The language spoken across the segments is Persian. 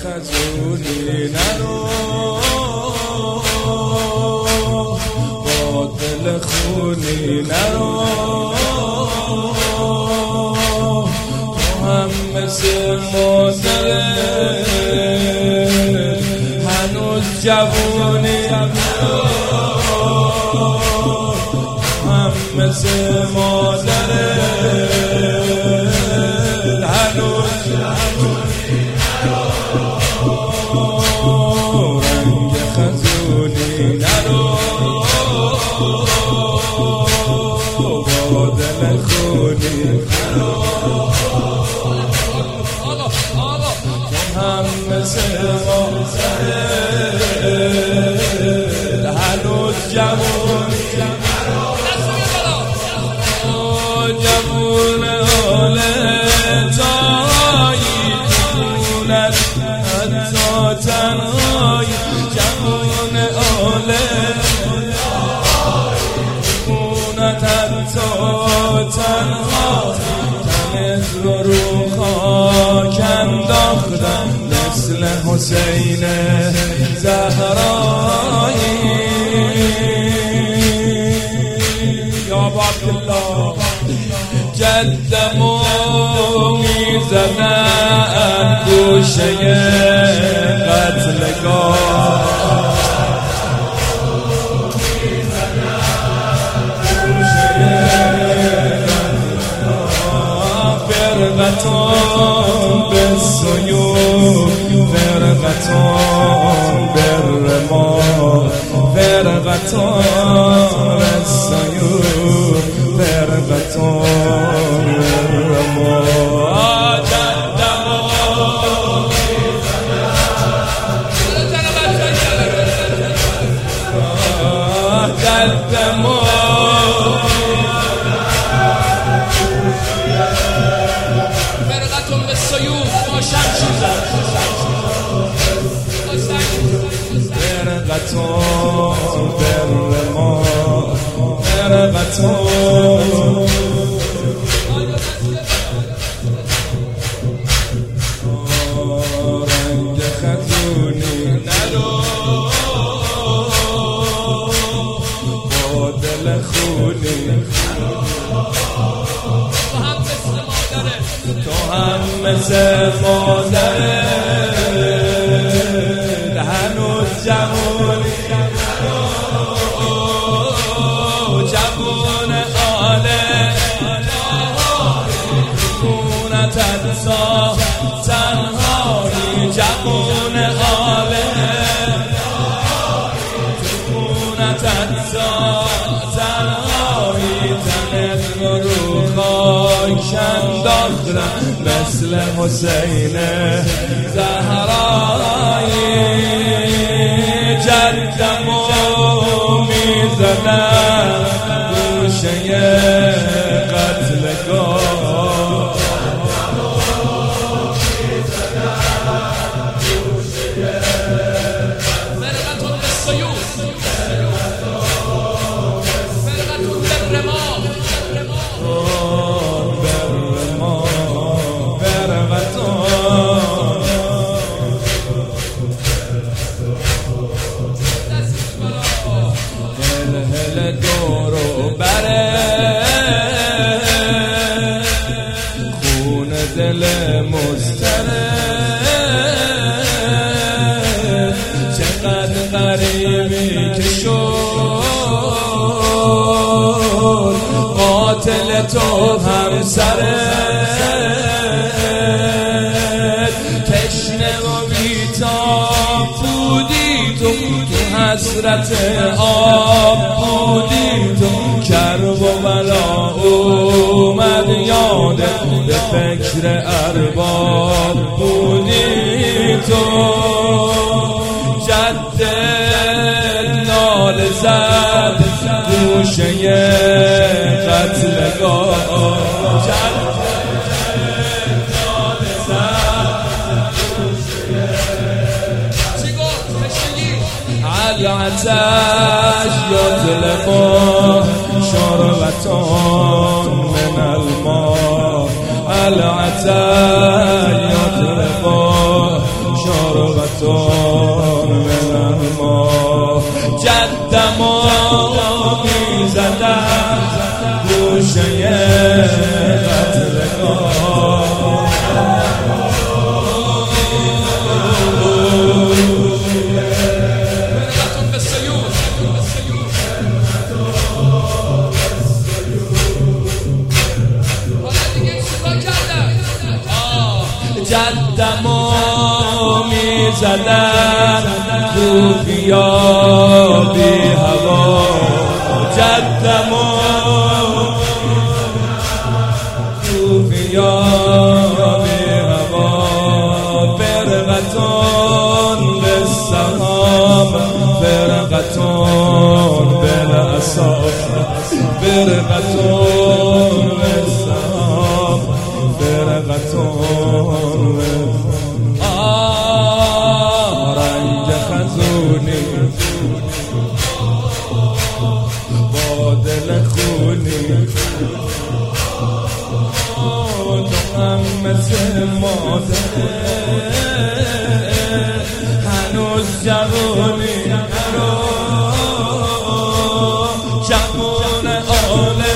خجولی نرو با دل خونی نرو تو هم مثل مادره هنوز جوونی هم مثل مادره هنوز جوونی رنگ خجولی نرو با دل خونی نرو هم مثل مادره هنوز جوونی جوون حاله تایی خونت حتی تنهایی جوون حاله خونت حتی تنهایی تنت رو خاک انداختم مثل حسین زهرایی یا عبدالله جدمو میزنن گوشه قتلگاه فرقتون به سیوف فرقتون به رمال فرقتون به سیوف فرقتون به رمال جدمو فرقتون بر ما فرقتون رنگ خجولی نرو با دل خونی تو هم مثل مادره هنوز جوونی جوون آله خونت حتی تنهایی جوون آله خونت حتی تنهایی تنت رو خاک انداختم مثل حسین زهرایی جدمو میزنم گوشه قتلگاه فرقتون به سیوف فرقتون به رمال دورو بره خون دل مضطره چقدر غریبی که شد قاتل تو همسره تشنه و بیتاب بودی تو حسرت آب بودی تو کرب و بلا اومد یاده به فکر ارباب بودی تو جد نال زد گوشه قتلگاه جد نال زد العطش يطلب شربة من الماء العطش يطلب شربتان من ما جدما میزدن گوشه قتلگاه جدما میزدن خوفیا بی هوا جدما خوفیا بی هوا فرقتان به سهام فرقتان به اصاب فرقتان به سهام فرقتان رنج خزونی با دل خونی تو هم مثل مادر هنوز جوانی جوان آله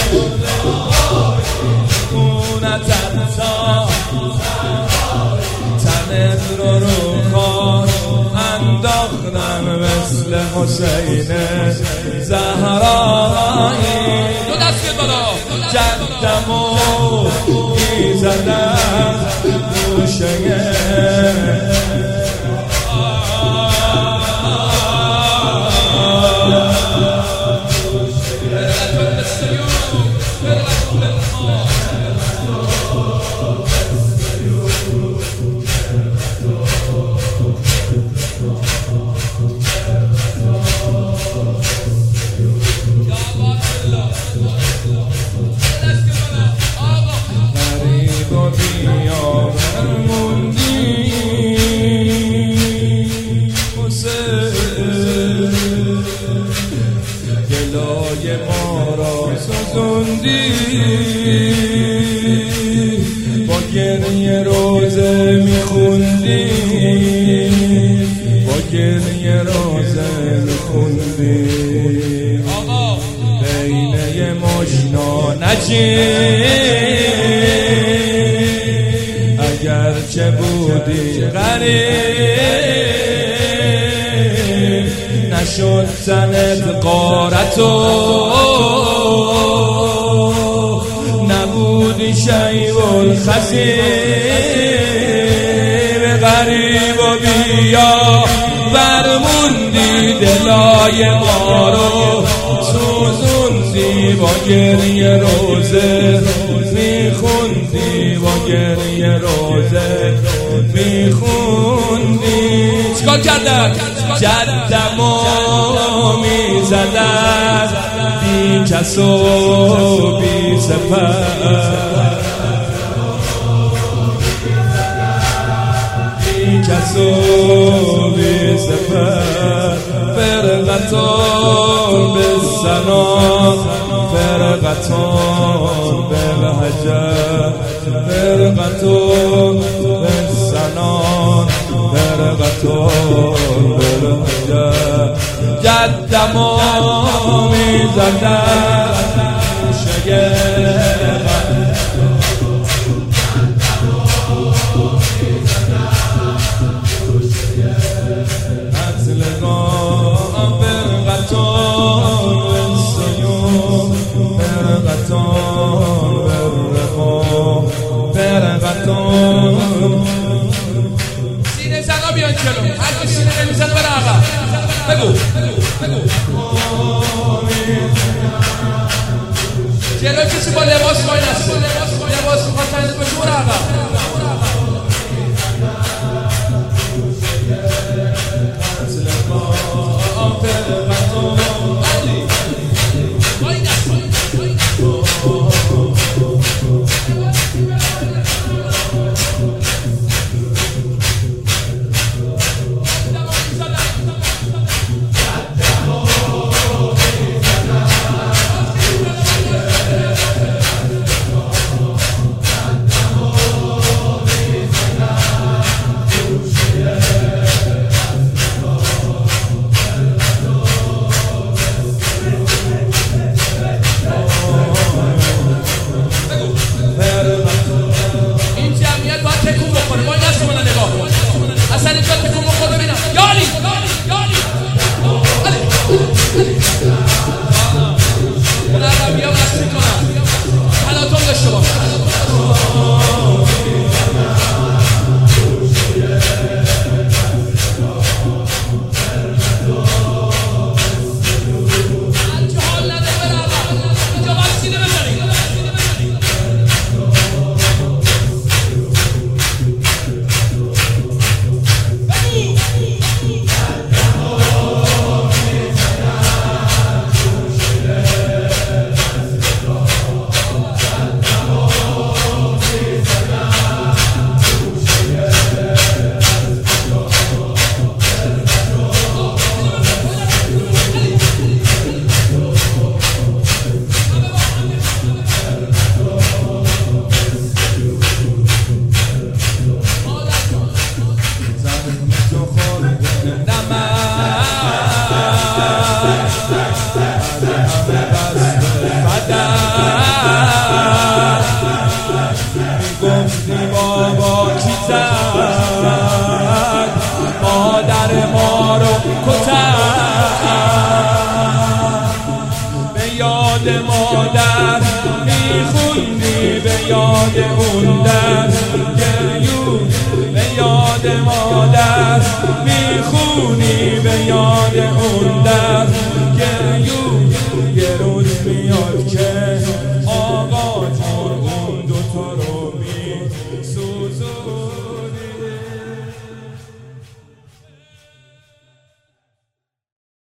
خونت تنت رو خان انداختم مثل حسین زهرایی دو دست بالا جدمو میزدم گوشه گلای ما را سوزوندی با گریه روزه میخوندی با گریه روزه میخوندی بین مشنا نجیب اگرچه بودی غریب نشد تنت غارتو نبودی شیب الخسیب غریب و بیا برموندی دلای ما رو سوزوندی با گریه روزه میخوندی با گریه روزه میخوندی چیکار کردن؟ جدمو میزدن بی کس و بی سپر بی کس و بی سپر فرقتان به سنان فرقتان به لهجه فرقتان به سنان فرقتان به لهجه جدما میزدن شگفت سینه زنا بیان جلو هر کی سینه نمیزنه بره عقب بگو جلو کسی با لباس وای نسته لباس میخواد تنید بشه بره عقب مادر